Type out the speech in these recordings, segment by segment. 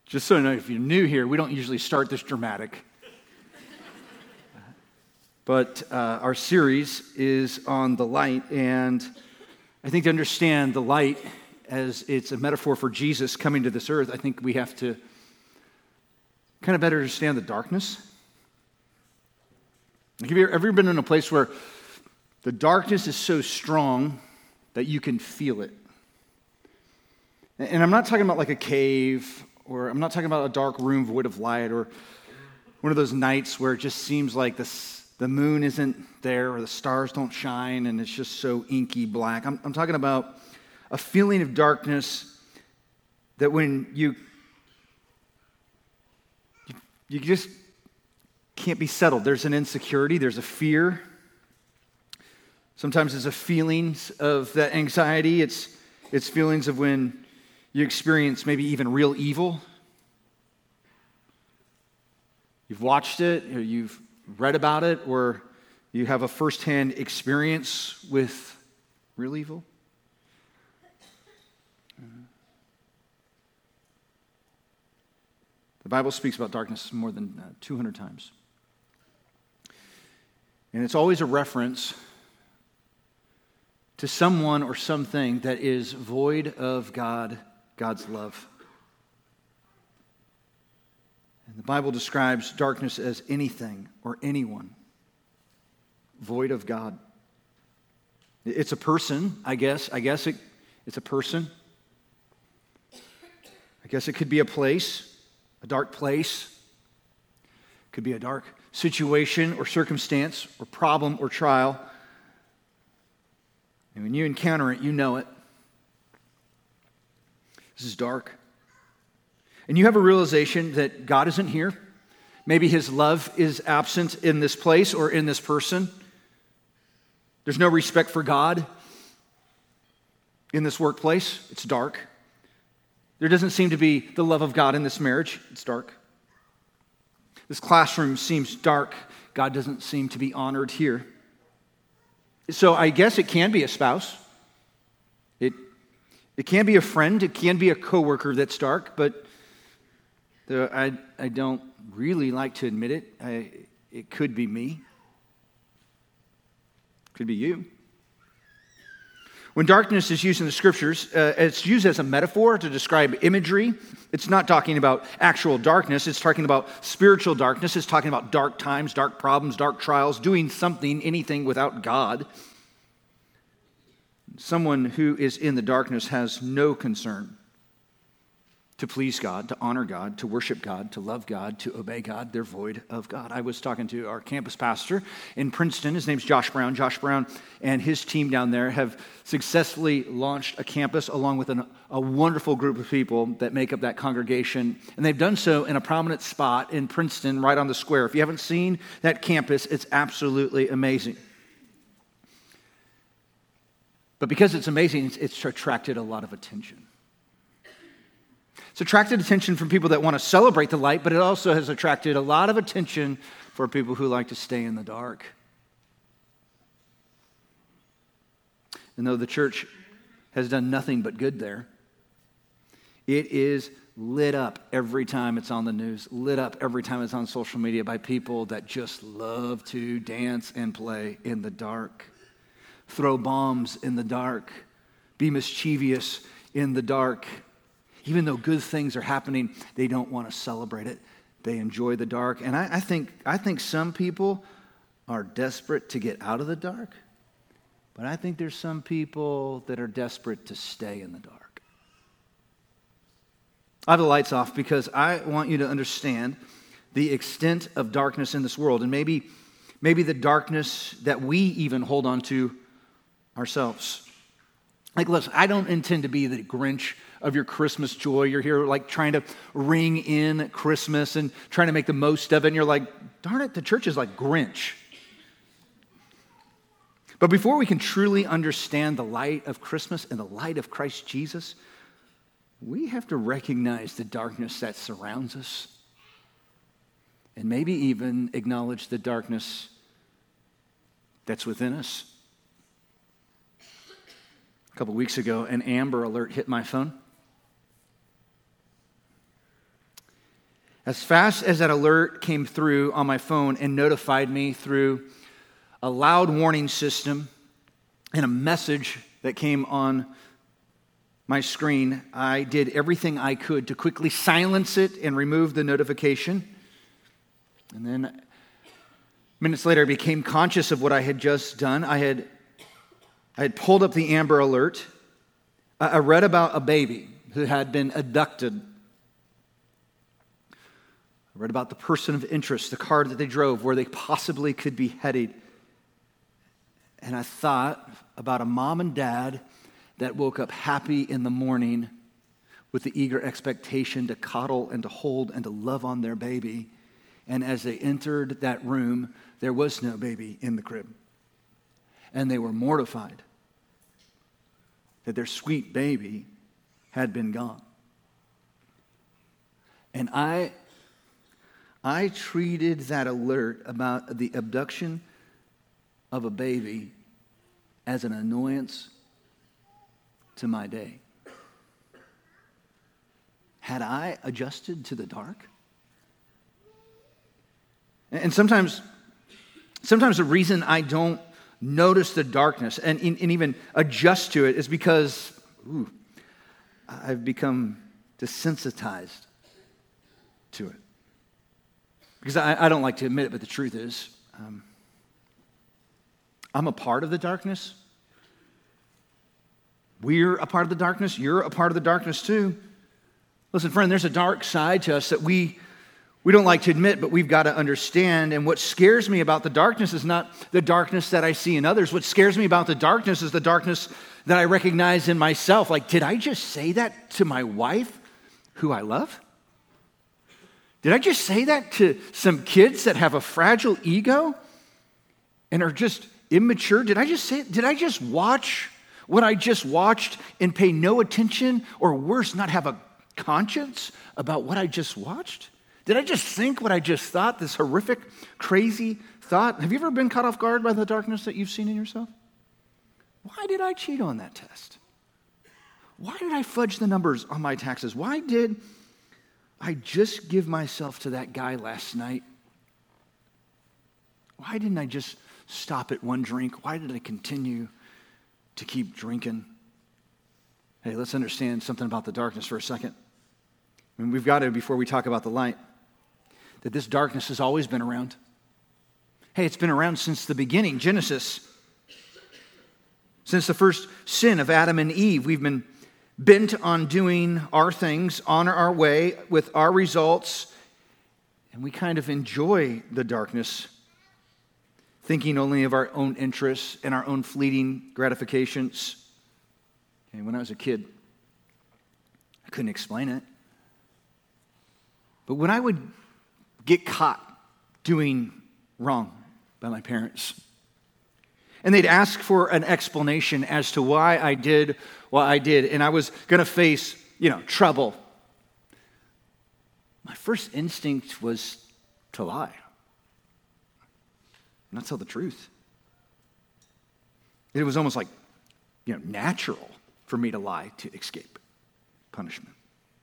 Just so you know, if you're new here, we don't usually start this dramatic. But our series is on the light, and I think to understand the light as it's a metaphor for Jesus coming to this earth, I think we have to kind of better understand the darkness. Have you ever been in a place where the darkness is so strong that you can feel it? And I'm not talking about like a cave, or I'm not talking about a dark room void of light, or one of those nights where it just seems like the moon isn't there, or the stars don't shine, and it's just so inky black. I'm talking about a feeling of darkness that when you just can't be settled. There's an insecurity, there's a fear. Sometimes it's a feelings of that anxiety. It's feelings of when you experience maybe even real evil. You've watched it, or you've read about it, or you have a firsthand experience with real evil. The Bible speaks about darkness more than 200 times. And it's always a reference to someone or something that is void of God's love. And the Bible describes darkness as anything or anyone void of God. It's a person, I guess it's a person. I guess it could be a place, a dark place. It could be a dark situation or circumstance or problem or trial. And when you encounter it, you know it. This is dark. And you have a realization that God isn't here. Maybe His love is absent in this place or in this person. There's no respect for God in this workplace. It's dark. There doesn't seem to be the love of God in this marriage. It's dark. This classroom seems dark. God doesn't seem to be honored here. So I guess it can be a spouse. It can be a friend. It can be a coworker that's dark, but I don't really like to admit it. It could be me. It could be you. When darkness is used in the Scriptures, it's used as a metaphor to describe imagery. It's not talking about actual darkness. It's talking about spiritual darkness. It's talking about dark times, dark problems, dark trials, doing something, anything without God. Someone who is in the darkness has no concern to please God, to honor God, to worship God, to love God, to obey God. They're void of God. I was talking to our campus pastor in Princeton. His name's Josh Brown. Josh Brown and his team down there have successfully launched a campus along with a wonderful group of people that make up that congregation. And they've done so in a prominent spot in Princeton, right on the square. If you haven't seen that campus, it's absolutely amazing. But because it's amazing, it's attracted a lot of attention. It's attracted attention from people that want to celebrate the light, but it also has attracted a lot of attention for people who like to stay in the dark. And though the church has done nothing but good there, it is lit up every time it's on the news, lit up every time it's on social media by people that just love to dance and play in the dark, throw bombs in the dark, be mischievous in the dark. Even though good things are happening, they don't want to celebrate it. They enjoy the dark. And I think some people are desperate to get out of the dark, but I think there's some people that are desperate to stay in the dark. I have the lights off because I want you to understand the extent of darkness in this world, and maybe the darkness that we even hold on to ourselves. Like, listen, I don't intend to be the Grinch of your Christmas joy. You're here like trying to ring in Christmas and trying to make the most of it. And you're like, darn it, the church is like Grinch. But before we can truly understand the light of Christmas and the light of Christ Jesus, we have to recognize the darkness that surrounds us and maybe even acknowledge the darkness that's within us. A couple weeks ago, an Amber Alert hit my phone. As fast as that alert came through on my phone and notified me through a loud warning system and a message that came on my screen, I did everything I could to quickly silence it and remove the notification. And then minutes later, I became conscious of what I had just done. I had pulled up the Amber Alert. I read about a baby who had been abducted. I read about the person of interest, the car that they drove, where they possibly could be headed. And I thought about a mom and dad that woke up happy in the morning with the eager expectation to coddle and to hold and to love on their baby. And as they entered that room, there was no baby in the crib. And they were mortified that their sweet baby had been gone. And I treated that alert about the abduction of a baby as an annoyance to my day. Had I adjusted to the dark? And sometimes the reason I don't notice the darkness and even adjust to it is because I've become desensitized to it. Because I don't like to admit it, but the truth is, I'm a part of the darkness. We're a part of the darkness. You're a part of the darkness too. Listen, friend, there's a dark side to us that we don't like to admit, but we've got to understand. And what scares me about the darkness is not the darkness that I see in others. What scares me about the darkness is the darkness that I recognize in myself. Like, did I just say that to my wife, who I love? Did I just say that to some kids that have a fragile ego and are just immature? Did I just watch what I just watched and pay no attention, or worse, not have a conscience about what I just watched? Did I just think what I just thought, this horrific, crazy thought? Have you ever been caught off guard by the darkness that you've seen in yourself? Why did I cheat on that test? Why did I fudge the numbers on my taxes? Why did I just give myself to that guy last night? Why didn't I just stop at one drink? Why did I continue to keep drinking? Hey, let's understand something about the darkness for a second. I mean, we've got to, before we talk about the light, that this darkness has always been around. Hey, it's been around since the beginning, Genesis. Since the first sin of Adam and Eve, we've been bent on doing our things on our way with our results, and we kind of enjoy the darkness, thinking only of our own interests and our own fleeting gratifications. And when I was a kid, I couldn't explain it. But when I would get caught doing wrong by my parents, and they'd ask for an explanation as to why I did what I did, and I was going to face, trouble, my first instinct was to lie, not tell the truth. It was almost like, natural for me to lie to escape punishment.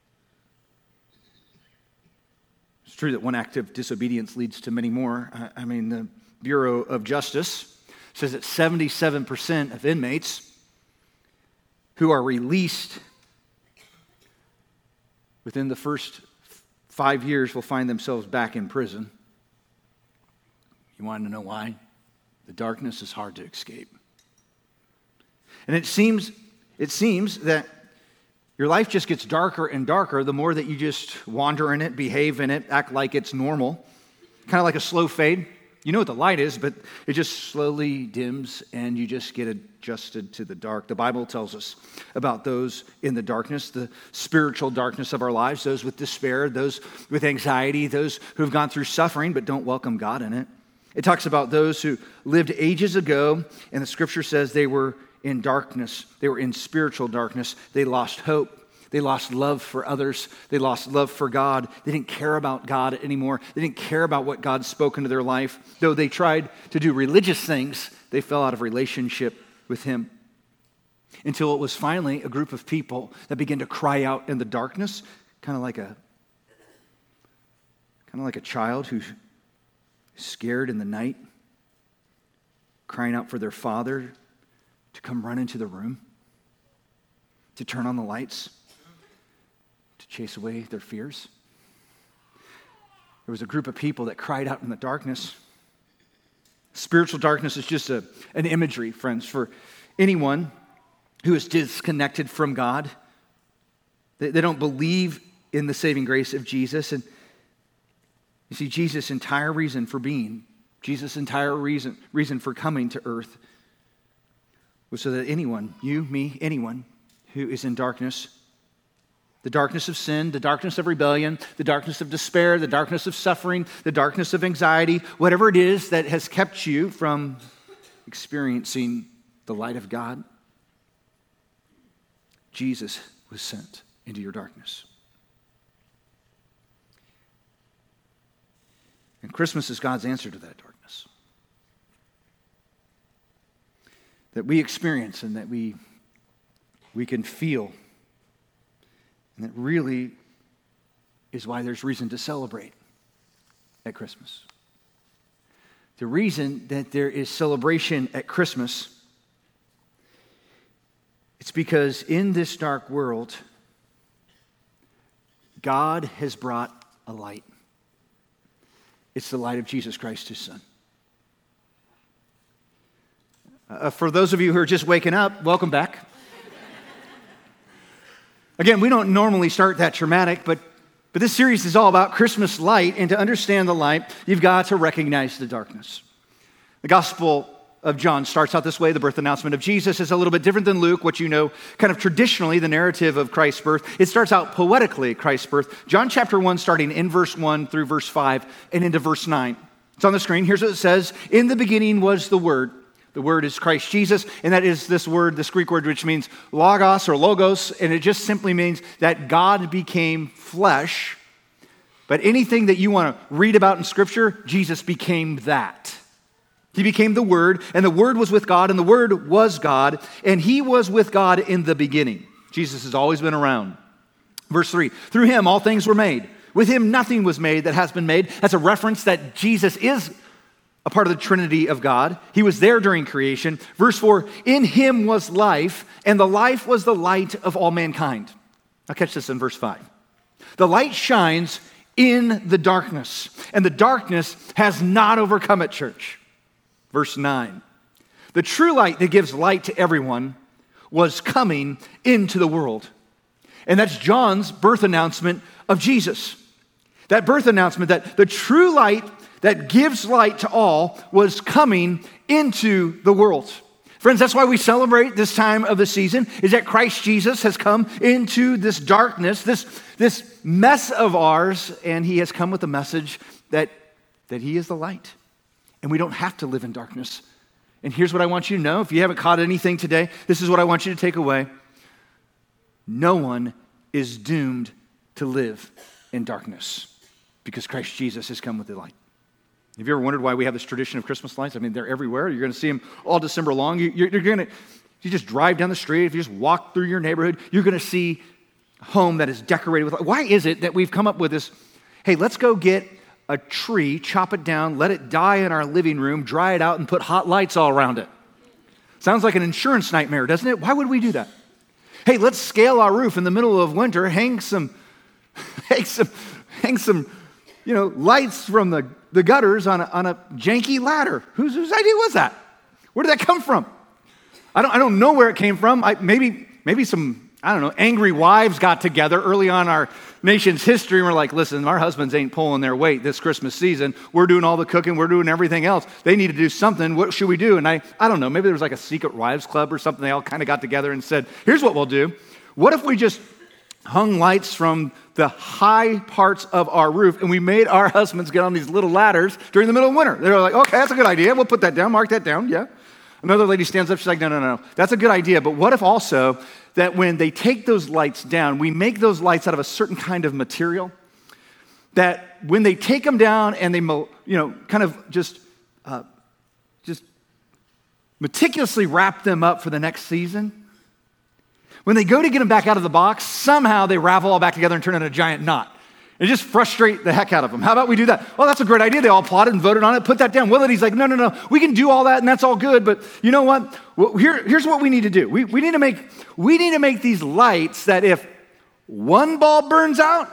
It's true that one act of disobedience leads to many more. The Bureau of Justice says that 77% of inmates who are released within the first 5 years will find themselves back in prison. You want to know why? The darkness is hard to escape. And it seems that your life just gets darker and darker the more that you just wander in it, behave in it, act like it's normal. Kind of like a slow fade. You know what the light is, but it just slowly dims and you just get adjusted to the dark. The Bible tells us about those in the darkness, the spiritual darkness of our lives, those with despair, those with anxiety, those who have gone through suffering but don't welcome God in it. It talks about those who lived ages ago, and the scripture says they were in darkness. They were in spiritual darkness. They lost hope. They lost love for others. They lost love for God. They didn't care about God anymore. They didn't care about what God spoke into their life. Though they tried to do religious things, they fell out of relationship with Him. Until it was finally a group of people that began to cry out in the darkness, kind of like a Kind of like a child who's scared in the night, crying out for their father to come run into the room, to turn on the lights, to chase away their fears. There was a group of people that cried out in the darkness. Spiritual darkness is just an imagery, friends, for anyone who is disconnected from God. They don't believe in the saving grace of Jesus. And you see, Jesus' entire reason for being, Jesus' entire reason for coming to earth was so that anyone, you, me, anyone who is in darkness, the darkness of sin, the darkness of rebellion, the darkness of despair, the darkness of suffering, the darkness of anxiety, whatever it is that has kept you from experiencing the light of God, Jesus was sent into your darkness. And Christmas is God's answer to that darkness. That we experience and that we can feel. And that really is why there's reason to celebrate at Christmas. The reason that there is celebration at Christmas, it's because in this dark world, God has brought a light. It's the light of Jesus Christ, his Son. For those of you who are just waking up, welcome back. Again, we don't normally start that dramatic, but this series is all about Christmas light, and to understand the light, you've got to recognize the darkness. The Gospel of John starts out this way. The birth announcement of Jesus is a little bit different than Luke, what you know kind of traditionally, the narrative of Christ's birth. It starts out poetically, Christ's birth. John chapter 1, starting in verse 1 through verse 5 and into verse 9. It's on the screen. Here's what it says. In the beginning was the Word. The Word is Christ Jesus, and that is this word, this Greek word, which means logos or logos, and it just simply means that God became flesh. But anything that you want to read about in Scripture, Jesus became that. He became the Word, and the Word was with God, and the Word was God, and He was with God in the beginning. Jesus has always been around. Verse 3, through Him all things were made. With Him nothing was made that has been made. That's a reference that Jesus is a part of the Trinity of God. He was there during creation. Verse 4, in Him was life, and the life was the light of all mankind. Now catch this in verse 5. The light shines in the darkness, and the darkness has not overcome it, church. Verse 9, the true light that gives light to everyone was coming into the world. And that's John's birth announcement of Jesus. That birth announcement that the true light that gives light to all was coming into the world. Friends, that's why we celebrate this time of the season, is that Christ Jesus has come into this darkness, this mess of ours, and He has come with a message that He is the light. And we don't have to live in darkness. And here's what I want you to know. If you haven't caught anything today, this is what I want you to take away. No one is doomed to live in darkness because Christ Jesus has come with the light. Have you ever wondered why we have this tradition of Christmas lights? I mean, they're everywhere. You're going to see them all December long. You just drive down the street, if you just walk through your neighborhood, you're going to see a home that is decorated with light. Why is it that we've come up with this, hey, let's go get a tree, chop it down, let it die in our living room, dry it out, and put hot lights all around it? Sounds like an insurance nightmare, doesn't it? Why would we do that? Hey, let's scale our roof in the middle of winter, hang some lights from the gutters on a janky ladder. Whose idea was that? Where did that come from? I don't know where it came from. Maybe some angry wives got together early on our nation's history and were like, listen, our husbands ain't pulling their weight this Christmas season. We're doing all the cooking. We're doing everything else. They need to do something. What should we do? And I don't know. Maybe there was like a secret wives club or something. They all kind of got together and said, here's what we'll do. What if we just hung lights from the high parts of our roof and we made our husbands get on these little ladders during the middle of winter? They were like, okay, that's a good idea. We'll put that down, mark that down, yeah. Another lady stands up, she's like, no, that's a good idea. But what if also that when they take those lights down, we make those lights out of a certain kind of material that when they take them down and they, kind of just meticulously wrap them up for the next season, when they go to get them back out of the box, somehow they ravel all back together and turn into a giant knot. and just frustrate the heck out of them. How about we do that? Well, that's a great idea. They all applauded and voted on it. Put that down. Willard's like, no. We can do all that, and that's all good. But you know what? Well, here's what we need to do. We need to make these lights that if one bulb burns out,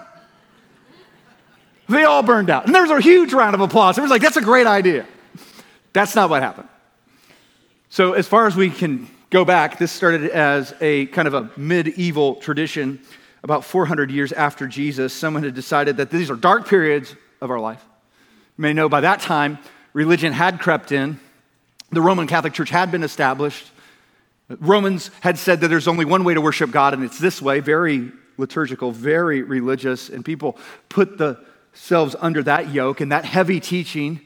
they all burned out. And there's a huge round of applause. Everyone's like, that's a great idea. That's not what happened. So as far as we can go back, this started as a kind of a medieval tradition. About 400 years after Jesus, someone had decided that these are dark periods of our life. You may know by that time, religion had crept in. The Roman Catholic Church had been established. Romans had said that there's only one way to worship God, and it's this way, very liturgical, very religious, and people put themselves under that yoke and that heavy teaching.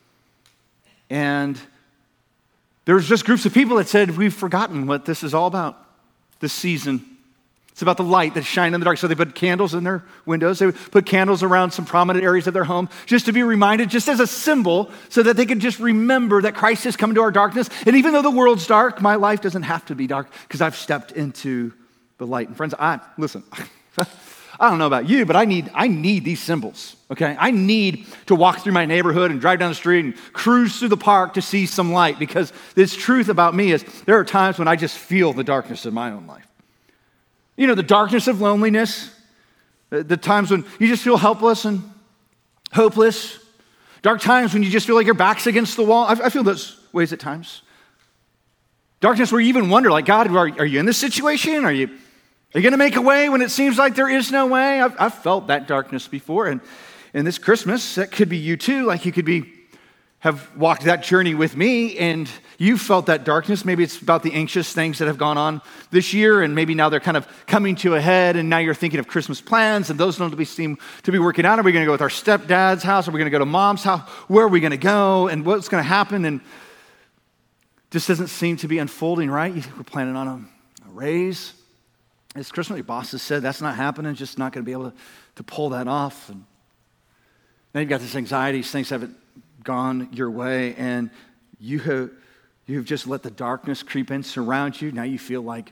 And there was just groups of people that said, we've forgotten what this is all about, this season. It's about the light that shines in the dark. So they put candles in their windows. They would put candles around some prominent areas of their home just to be reminded, just as a symbol, so that they could just remember that Christ has come into our darkness. And even though the world's dark, my life doesn't have to be dark because I've stepped into the light. And friends, listen, I don't know about you, but I need these symbols, okay? I need to walk through my neighborhood and drive down the street and cruise through the park to see some light, because this truth about me is there are times when I just feel the darkness of my own life. You know, the darkness of loneliness, the times when you just feel helpless and hopeless, dark times when you just feel like your back's against the wall. I feel those ways at times. Darkness where you even wonder, like, God, are you in this situation? Are you going to make a way when it seems like there is no way? I've felt that darkness before. And this Christmas, that could be you too. Like, you could have walked that journey with me, and you felt that darkness. Maybe it's about the anxious things that have gone on this year, and maybe now they're kind of coming to a head, and now you're thinking of Christmas plans, and those don't seem to be working out. Are we going to go with our stepdad's house? Are we going to go to mom's house? Where are we going to go? And what's going to happen? And just doesn't seem to be unfolding right. We're planning on a raise. It's Christmas. Your boss has said that's not happening, just not going to be able to pull that off. And now you've got this anxiety, things haven't gone your way, and you've just let the darkness creep in, surround you. Now you feel like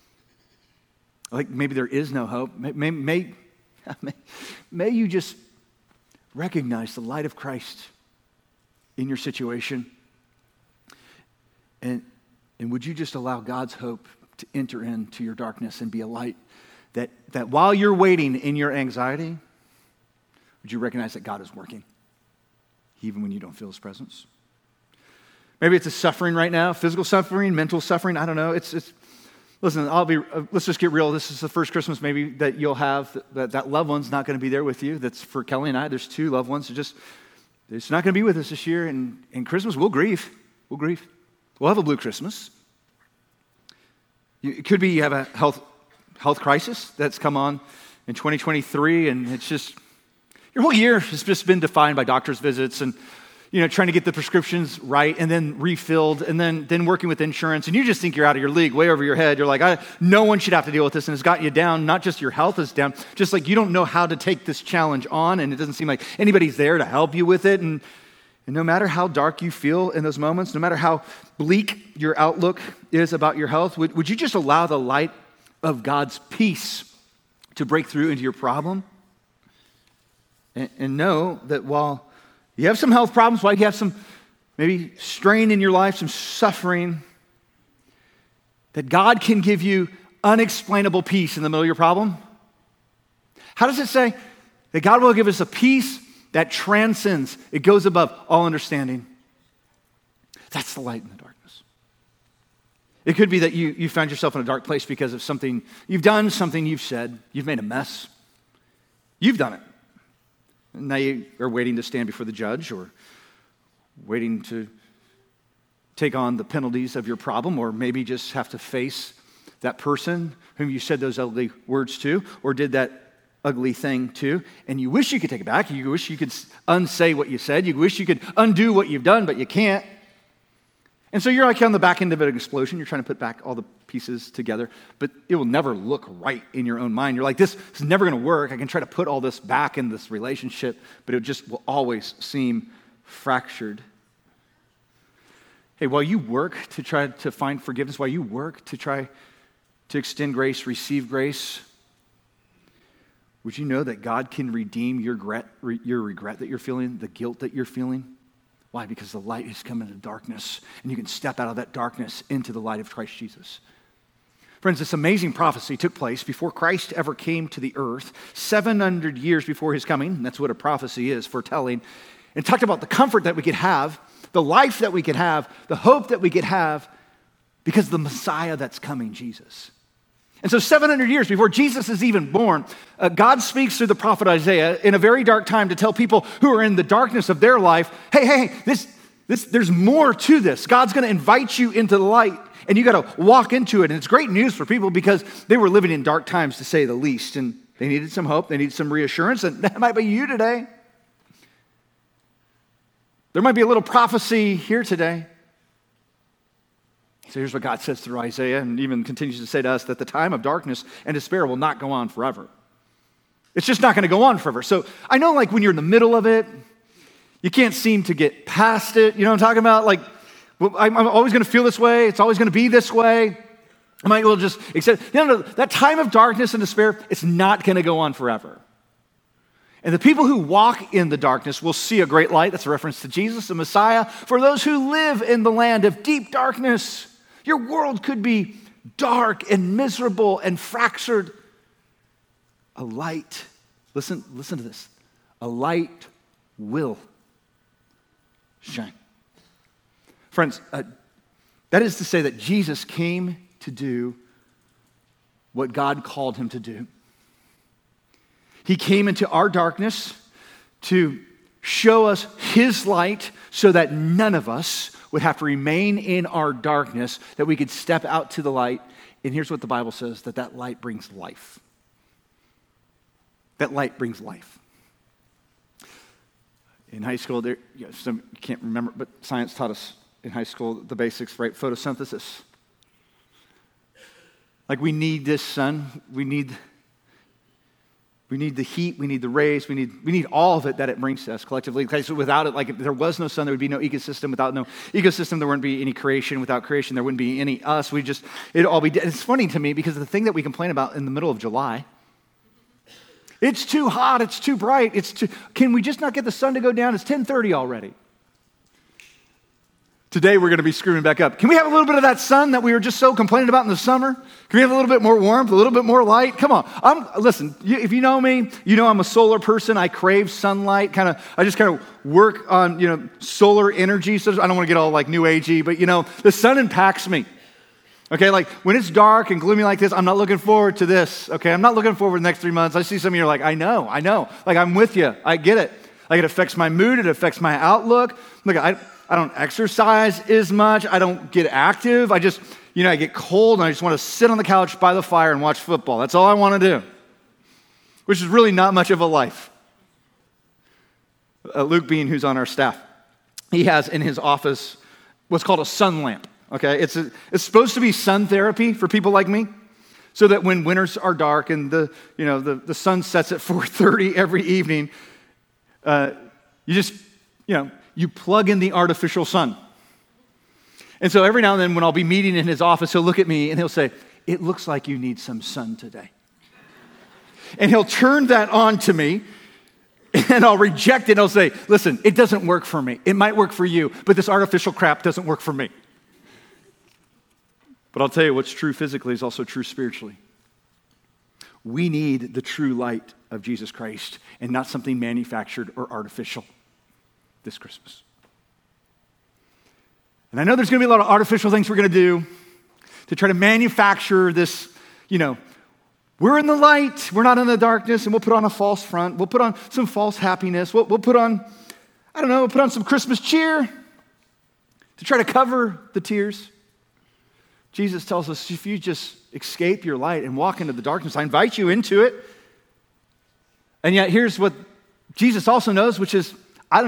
maybe there is no hope. May you just recognize the light of Christ in your situation, and would you just allow God's hope to enter into your darkness and be a light that while you're waiting in your anxiety, would you recognize that God is working even when you don't feel his presence? Maybe it's a suffering right now, physical suffering, mental suffering. I don't know. Listen, let's just get real. This is the first Christmas maybe that you'll have that loved one's not going to be there with you. That's for Kelly and I. There's two loved ones. It's not going to be with us this year. And Christmas, we'll grieve. We'll grieve. We'll have a blue Christmas. It could be you have a health crisis that's come on in 2023, and it's just your whole year has just been defined by doctor's visits and, trying to get the prescriptions right and then refilled and then working with insurance. And you just think you're out of your league, way over your head. You're like, no one should have to deal with this. And it's got you down. Not just your health is down, just like you don't know how to take this challenge on. And it doesn't seem like anybody's there to help you with it. And no matter how dark you feel in those moments, no matter how bleak your outlook is about your health, would you just allow the light of God's peace to break through into your problem? And know that while you have some health problems, while you have some maybe strain in your life, some suffering, that God can give you unexplainable peace in the middle of your problem. How does it say? That God will give us a peace that transcends, it goes above all understanding. That's the light in the darkness. It could be that you found yourself in a dark place because of something you've done, something you've said, you've made a mess. You've done it. Now you are waiting to stand before the judge, or waiting to take on the penalties of your problem, or maybe just have to face that person whom you said those ugly words to, or did that ugly thing to, and you wish you could take it back. You wish you could unsay what you said. You wish you could undo what you've done, but you can't. And so you're like on the back end of an explosion. You're trying to put back all the pieces together, but it will never look right in your own mind. You're like, this is never going to work. I can try to put all this back in this relationship, but it just will always seem fractured. Hey, while you work to try to find forgiveness, while you work to try to extend grace, receive grace, would you know that God can redeem your regret that you're feeling, the guilt that you're feeling? Why? Because the light has come into darkness, and you can step out of that darkness into the light of Christ Jesus. Friends, this amazing prophecy took place before Christ ever came to the earth, 700 years before his coming. That's what a prophecy is, foretelling. And talked about the comfort that we could have, the life that we could have, the hope that we could have because of the Messiah that's coming, Jesus. And so 700 years before Jesus is even born, God speaks through the prophet Isaiah in a very dark time to tell people who are in the darkness of their life, hey, there's more to this. God's going to invite you into the light, and you got to walk into it. And it's great news for people because they were living in dark times, to say the least, and they needed some hope, they needed some reassurance, and that might be you today. There might be a little prophecy here today. So here's what God says through Isaiah, and even continues to say to us, that the time of darkness and despair will not go on forever. It's just not going to go on forever. So I know, like, when you're in the middle of it, you can't seem to get past it. You know what I'm talking about? Like, well, I'm always going to feel this way. It's always going to be this way. I might well just accept. No, that time of darkness and despair, it's not going to go on forever. And the people who walk in the darkness will see a great light. That's a reference to Jesus, the Messiah. For those who live in the land of deep darkness, your world could be dark and miserable and fractured. A light, listen to this, a light will shine. Friends, that is to say that Jesus came to do what God called him to do. He came into our darkness to show us his light so that none of us would have to remain in our darkness, that we could step out to the light. And here's what the Bible says, that light brings life. That light brings life. In high school, some you can't remember, but science taught us in high school the basics, right? Photosynthesis. Like, we need this sun, we need the heat, we need the rays, we need all of it that it brings to us collectively. Okay, so without it, like, if there was no sun, there would be no ecosystem. Without no ecosystem, there wouldn't be any creation. Without creation, there wouldn't be any us. It'd all be dead. It's funny to me because the thing that we complain about in the middle of July, it's too hot, it's too bright, can we just not get the sun to go down? It's 10:30 already. Today we're going to be screwing back up. Can we have a little bit of that sun that we were just so complaining about in the summer? Can we have a little bit more warmth, a little bit more light? Come on. Listen, if you know me, you know I'm a solar person. I crave sunlight. I just work on, solar energy. So I don't want to get all like new agey, but the sun impacts me. Okay, like when it's dark and gloomy like this, I'm not looking forward to this. Okay, I'm not looking forward to the next 3 months. I see some of you are like, I know. Like, I'm with you. I get it. Like, it affects my mood. It affects my outlook. Look, I don't exercise as much. I don't get active. I just, I get cold and I just want to sit on the couch by the fire and watch football. That's all I want to do, which is really not much of a life. Luke Bean, who's on our staff, he has in his office what's called a sun lamp. Okay, it's supposed to be sun therapy for people like me, so that when winters are dark and the sun sets at 4:30 every evening, you plug in the artificial sun. And so every now and then when I'll be meeting in his office, he'll look at me and he'll say, "It looks like you need some sun today." And he'll turn that on to me, and I'll reject it, and I'll say, "Listen, it doesn't work for me. It might work for you, but this artificial crap doesn't work for me." But I'll tell you, what's true physically is also true spiritually. We need the true light of Jesus Christ and not something manufactured or artificial this Christmas. And I know there's going to be a lot of artificial things we're going to do to try to manufacture this, we're in the light, we're not in the darkness, and we'll put on a false front. We'll put on some false happiness. We'll put on, we'll put on some Christmas cheer to try to cover the tears. Jesus tells us, if you just escape your light and walk into the darkness, I invite you into it. And yet here's what Jesus also knows, which is,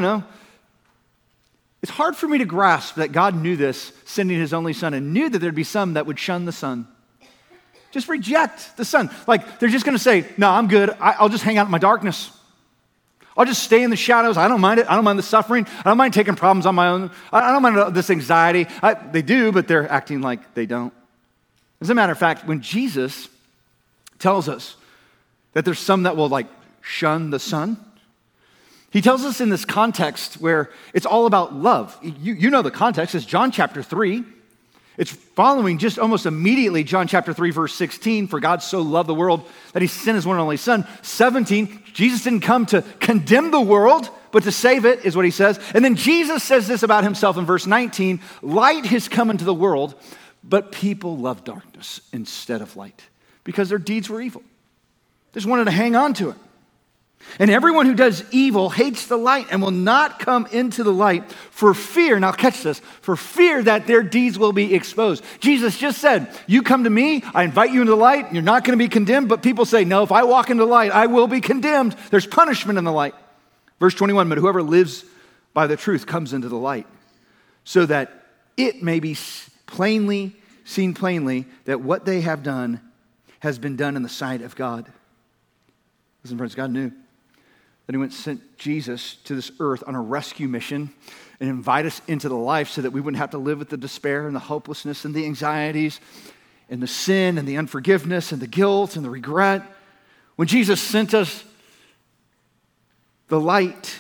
it's hard for me to grasp that God knew this, sending his only son, and knew that there'd be some that would shun the sun. Just reject the sun. Like, they're just going to say, "No, I'm good. I'll just hang out in my darkness. I'll just stay in the shadows. I don't mind it. I don't mind the suffering. I don't mind taking problems on my own. I don't mind this anxiety." They do, but they're acting like they don't. As a matter of fact, when Jesus tells us that there's some that will like shun the sun. He tells us in this context where it's all about love. You know the context. It's John chapter 3. It's following just almost immediately John chapter 3, verse 16, for God so loved the world that he sent his one and only son. 17, Jesus didn't come to condemn the world, but to save it, is what he says. And then Jesus says this about himself in verse 19, light has come into the world, but people love darkness instead of light because their deeds were evil. They just wanted to hang on to it. And everyone who does evil hates the light and will not come into the light for fear, now catch this, for fear that their deeds will be exposed. Jesus just said, you come to me, I invite you into the light, you're not going to be condemned, but people say, no, if I walk into the light, I will be condemned. There's punishment in the light. Verse 21, but whoever lives by the truth comes into the light, so that it may be seen plainly that what they have done has been done in the sight of God. Listen, friends, God knew that he went and sent Jesus to this earth on a rescue mission and invite us into the life so that we wouldn't have to live with the despair and the hopelessness and the anxieties and the sin and the unforgiveness and the guilt and the regret. When Jesus sent us the light,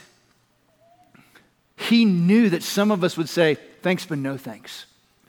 he knew that some of us would say, thanks, but no thanks.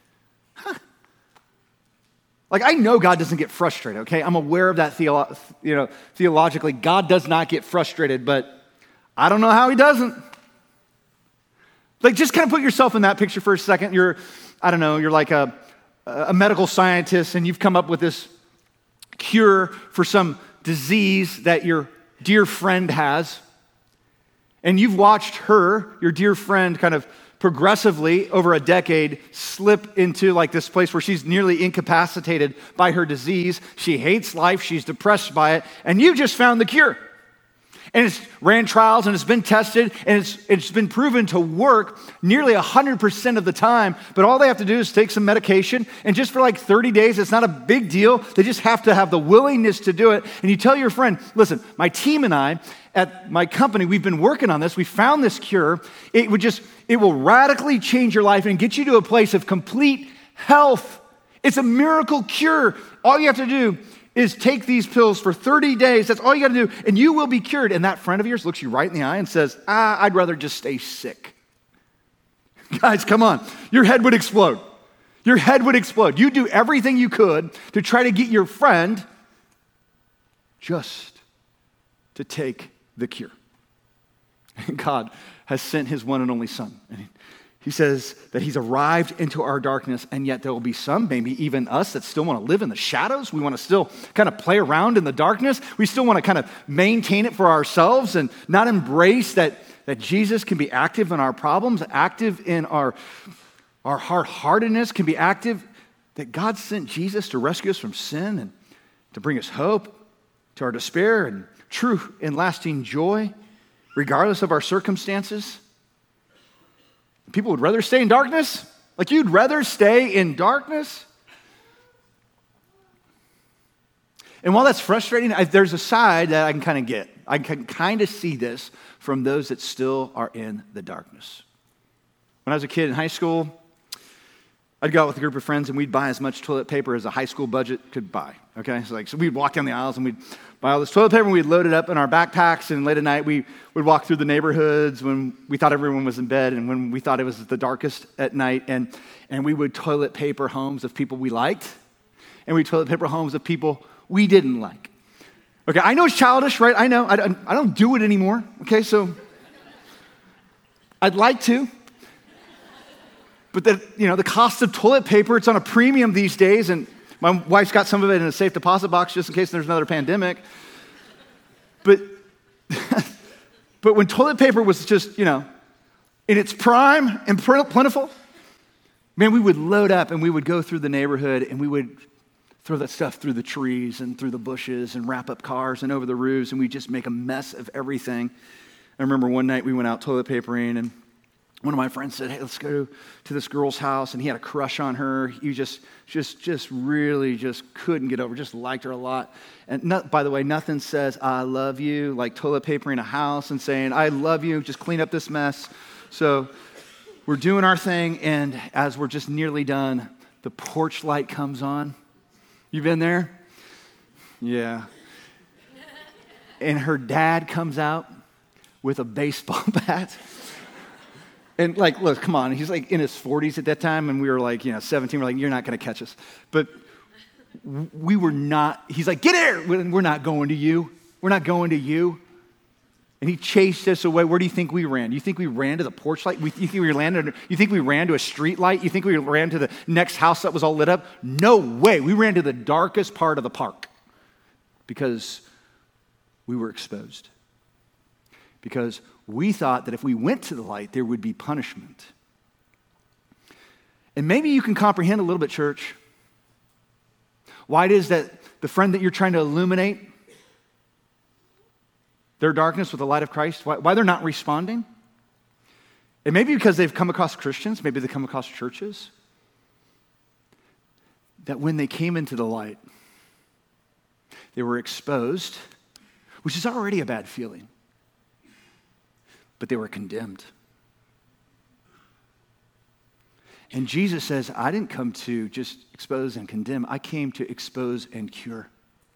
Like, I know God doesn't get frustrated, okay? I'm aware of that theologically. God does not get frustrated, but I don't know how he doesn't. Like, just kind of put yourself in that picture for a second. You're like a medical scientist, and you've come up with this cure for some disease that your dear friend has. And you've watched her, your dear friend, kind of progressively over a decade slip into like this place where she's nearly incapacitated by her disease. She hates life. She's depressed by it. And you just found the cure. And it's ran trials and it's been tested and it's been proven to work nearly 100% of the time. But all they have to do is take some medication, and just for like 30 days, it's not a big deal. They just have to have the willingness to do it. And you tell your friend, listen, my team and I at my company, we've been working on this. We found this cure. It will radically change your life and get you to a place of complete health. It's a miracle cure. All you have to do is take these pills for 30 days. That's all you got to do, and you will be cured. And that friend of yours looks you right in the eye and says, I'd rather just stay sick. Guys, come on. Your head would explode. Your head would explode. You do everything you could to try to get your friend just to take the cure. And God has sent his one and only son. And he says that he's arrived into our darkness, and yet there will be some, maybe even us, that still want to live in the shadows. We want to still kind of play around in the darkness. We still want to kind of maintain it for ourselves and not embrace that Jesus can be active in our problems, active in our hard-heartedness, can be active, that God sent Jesus to rescue us from sin and to bring us hope to our despair and true and lasting joy, regardless of our circumstances. People would rather stay in darkness? Like, you'd rather stay in darkness? And while that's frustrating, there's a side that I can kind of get. I can kind of see this from those that still are in the darkness. When I was a kid in high school, I'd go out with a group of friends and we'd buy as much toilet paper as a high school budget could buy, okay? So we'd walk down the aisles and we'd buy all this toilet paper and we'd load it up in our backpacks, and late at night we would walk through the neighborhoods when we thought everyone was in bed and when we thought it was the darkest at night, and we would toilet paper homes of people we liked, and we'd toilet paper homes of people we didn't like. Okay, I know it's childish, right? I know. I don't do it anymore, okay? So I'd like to. But the cost of toilet paper, it's on a premium these days, and my wife's got some of it in a safe deposit box just in case there's another pandemic. But when toilet paper was just, in its prime and plentiful, man, we would load up and we would go through the neighborhood and we would throw that stuff through the trees and through the bushes and wrap up cars and over the roofs, and we'd just make a mess of everything. I remember one night we went out toilet papering, and one of my friends said, hey, let's go to this girl's house, and he had a crush on her. He just really couldn't get over, just liked her a lot. And by the way, nothing says, I love you, like toilet papering a house and saying, I love you, just clean up this mess. So we're doing our thing, and as we're just nearly done, the porch light comes on. You been there? Yeah. and her dad comes out with a baseball bat. And like, look, come on, he's like in his 40s at that time, and we were like, 17, we're like, you're not going to catch us. But we were not, he's like, get here, we're not going to you. We're not going to you. And he chased us away. Where do you think we ran? You think we ran to the porch light? You think we ran to a street light? You think we ran to the next house that was all lit up? No way. We ran to the darkest part of the park because we were exposed. Because we thought that if we went to the light, there would be punishment. And maybe you can comprehend a little bit, church, why it is that the friend that you're trying to illuminate their darkness with the light of Christ, why they're not responding. And maybe because they've come across Christians, maybe they come across churches, that when they came into the light, they were exposed, which is already a bad feeling, but they were condemned. And Jesus says, I didn't come to just expose and condemn. I came to expose and cure.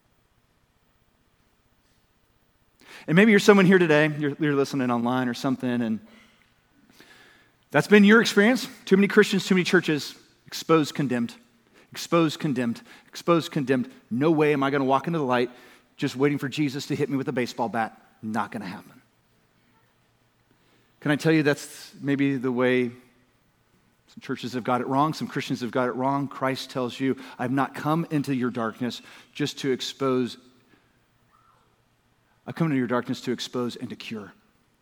And maybe you're someone here today, you're listening online or something, and that's been your experience. Too many Christians, too many churches, exposed, condemned, exposed, condemned, exposed, condemned. No way am I going to walk into the light just waiting for Jesus to hit me with a baseball bat. Not going to happen. Can I tell you that's maybe the way some churches have got it wrong, some Christians have got it wrong. Christ tells you, I've not come into your darkness just to expose. I come into your darkness to expose and to cure,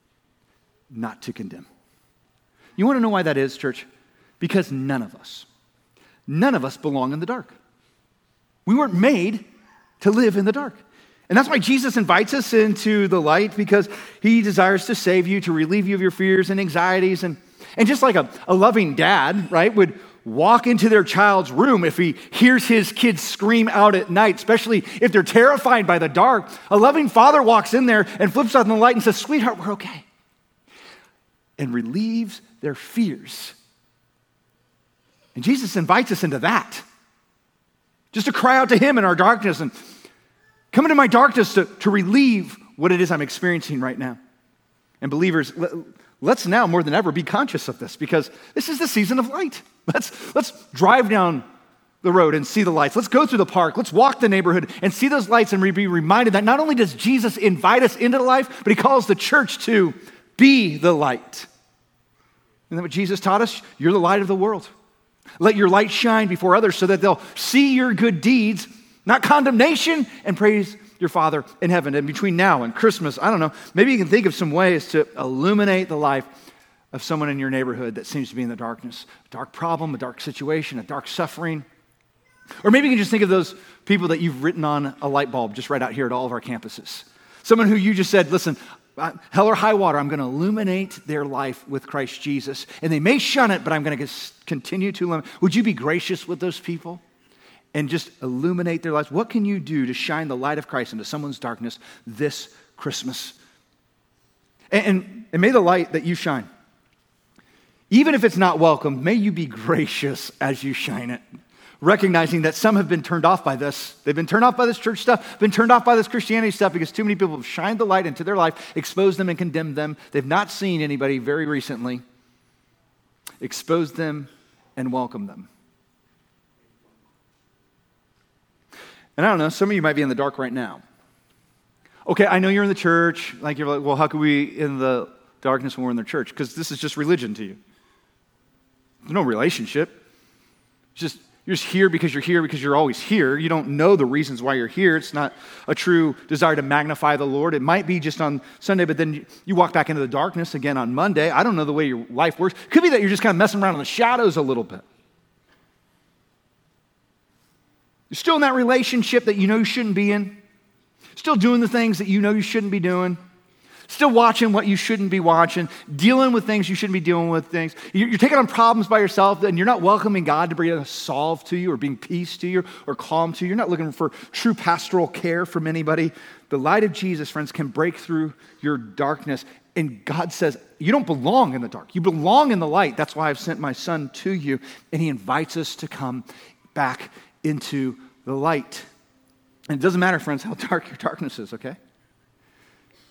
not to condemn. You want to know why that is, church? Because none of us belong in the dark. We weren't made to live in the dark. And that's why Jesus invites us into the light, because he desires to save you, to relieve you of your fears and anxieties. And just like a loving dad, right, would walk into their child's room if he hears his kids scream out at night, especially if they're terrified by the dark. A loving father walks in there and flips on the light and says, sweetheart, we're okay. And relieves their fears. And Jesus invites us into that. Just to cry out to him in our darkness and come into my darkness to relieve what it is I'm experiencing right now. And believers, let's now more than ever be conscious of this, because this is the season of light. Let's drive down the road and see the lights. Let's go through the park. Let's walk the neighborhood and see those lights and be reminded that not only does Jesus invite us into life, but he calls the church to be the light. Isn't that what Jesus taught us? You're the light of the world. Let your light shine before others so that they'll see your good deeds, not condemnation, and praise your Father in heaven. And between now and Christmas, I don't know, maybe you can think of some ways to illuminate the life of someone in your neighborhood that seems to be in the darkness. A dark problem, a dark situation, a dark suffering. Or maybe you can just think of those people that you've written on a light bulb just right out here at all of our campuses. Someone who you just said, listen, hell or high water, I'm going to illuminate their life with Christ Jesus. And they may shun it, but I'm going to continue to illuminate. Would you be gracious with those people and just illuminate their lives? What can you do to shine the light of Christ into someone's darkness this Christmas? And may the light that you shine, even if it's not welcome, may you be gracious as you shine it, recognizing that some have been turned off by this. They've been turned off by this church stuff, been turned off by this Christianity stuff, because too many people have shined the light into their life, exposed them and condemned them. They've not seen anybody very recently expose them and welcome them. And I don't know, some of you might be in the dark right now. Okay, I know you're in the church. Like you're like, well, how could we in the darkness when we're in the church? Because this is just religion to you. There's no relationship. You're just here because you're always here. You don't know the reasons why you're here. It's not a true desire to magnify the Lord. It might be just on Sunday, but then you walk back into the darkness again on Monday. I don't know the way your life works. It could be that you're just kind of messing around in the shadows a little bit. You're still in that relationship that you know you shouldn't be in. Still doing the things that you know you shouldn't be doing. Still watching what you shouldn't be watching. Dealing with things you shouldn't be dealing with things. You're taking on problems by yourself, and you're not welcoming God to bring a solve to you or bring peace to you or calm to you. You're not looking for true pastoral care from anybody. The light of Jesus, friends, can break through your darkness. And God says, you don't belong in the dark. You belong in the light. That's why I've sent my son to you. And he invites us to come back into the light. And it doesn't matter, friends, how dark your darkness is, okay?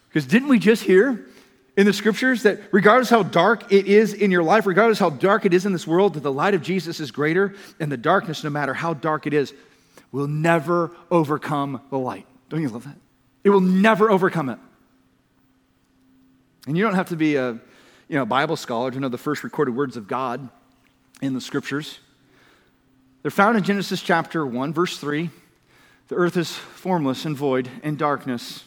Because didn't we just hear in the scriptures that regardless how dark it is in your life, regardless how dark it is in this world, that the light of Jesus is greater, and the darkness, no matter how dark it is, will never overcome the light. Don't you love that? It will never overcome it. And you don't have to be a Bible scholar to know the first recorded words of God in the scriptures. They're found in Genesis chapter 1, verse 3. The earth is formless and void, and darkness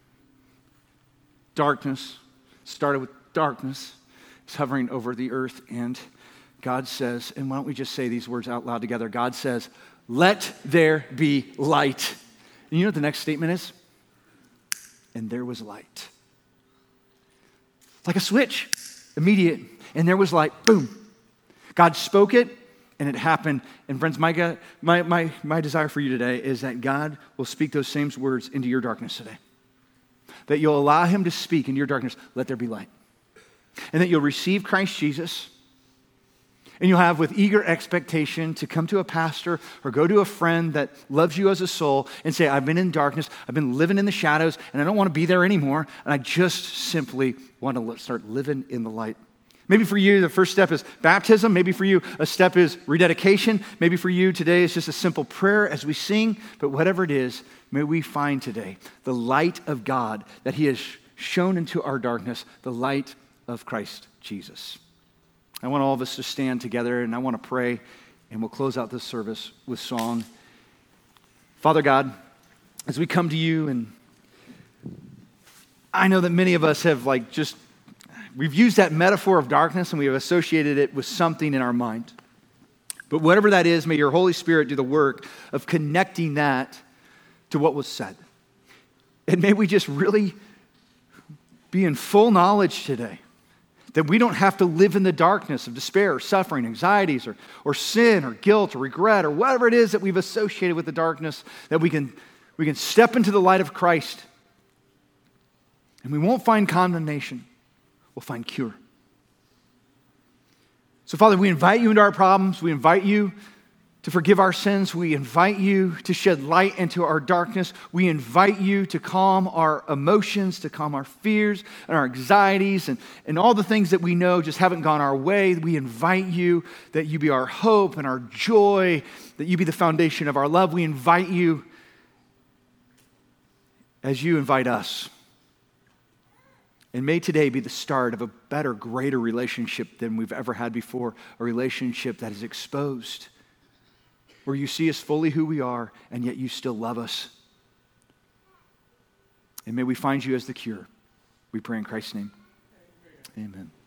started with darkness. It's hovering over the earth, and God says, and why don't we just say these words out loud together? God says, "Let there be light." And you know what the next statement is? And there was light. Like a switch, immediate, and there was light, boom. God spoke it, and it happened. And friends, my desire for you today is that God will speak those same words into your darkness today. That you'll allow him to speak in your darkness, "Let there be light." And that you'll receive Christ Jesus, and you'll have with eager expectation to come to a pastor or go to a friend that loves you as a soul and say, "I've been in darkness, I've been living in the shadows, and I don't want to be there anymore, and I just simply want to start living in the light." Maybe for you, the first step is baptism. Maybe for you, a step is rededication. Maybe for you, today is just a simple prayer as we sing. But whatever it is, may we find today the light of God that he has shown into our darkness, the light of Christ Jesus. I want all of us to stand together, and I want to pray, and we'll close out this service with song. Father God, as we come to you, and I know that many of us have we've used that metaphor of darkness and we have associated it with something in our mind. But whatever that is, may your Holy Spirit do the work of connecting that to what was said. And may we just really be in full knowledge today that we don't have to live in the darkness of despair or suffering, anxieties or sin or guilt or regret or whatever it is that we've associated with the darkness, that we can step into the light of Christ and we won't find condemnation. We'll find cure. So, Father, we invite you into our problems. We invite you to forgive our sins. We invite you to shed light into our darkness. We invite you to calm our emotions, to calm our fears and our anxieties and all the things that we know just haven't gone our way. We invite you that you be our hope and our joy, that you be the foundation of our love. We invite you as you invite us. And may today be the start of a better, greater relationship than we've ever had before, a relationship that is exposed, where you see us fully who we are, and yet you still love us. And may we find you as the cure. We pray in Christ's name. Amen.